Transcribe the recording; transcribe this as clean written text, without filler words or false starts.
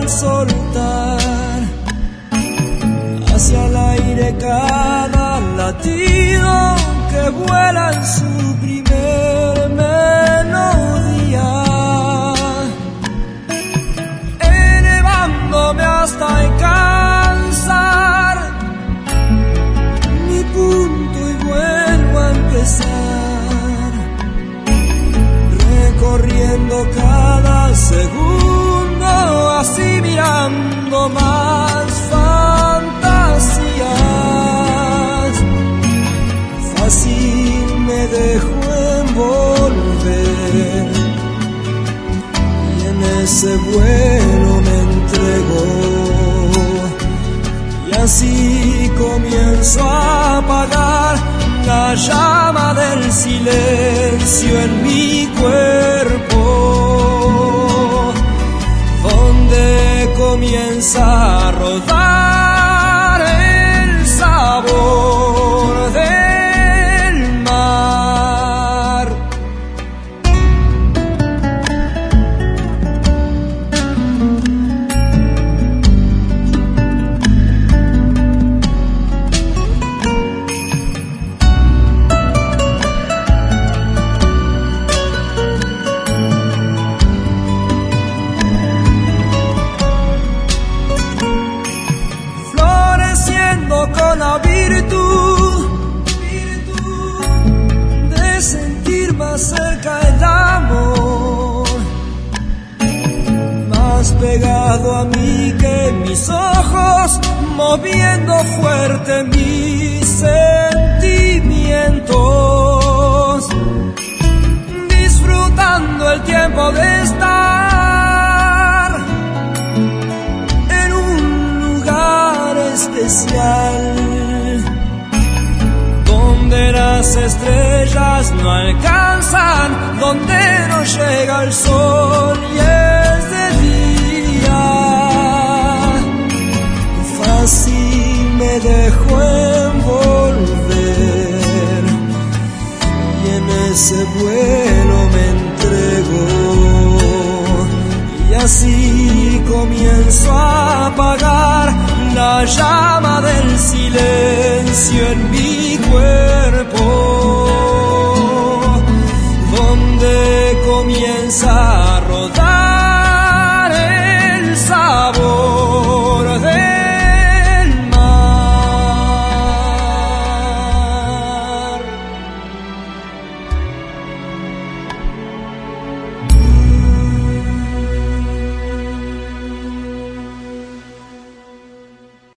soltar hacia el aire cada latido que vuela en su primer melodía, elevándome hasta alcanzar mi punto y vuelvo a empezar, recorriendo cada segundo, así mirando más fantasías. Fácil me dejo envolver y en ese vuelo me entrego, y así comienzo a apagar la llama del silencio en mi cuerpo, donde comienza a rodar el sabor del mar. Con la virtud de sentir más cerca el amor, más pegado a mí que mis ojos, moviendo fuerte mis sentimientos, disfrutando el tiempo de estar en un lugar especial, donde las estrellas no alcanzan, donde no llega el sol y es de día. Fácil me dejo envolver y en ese vuelo me entrego, y así comienzo a apagar la llama del silencio en mi cuerpo,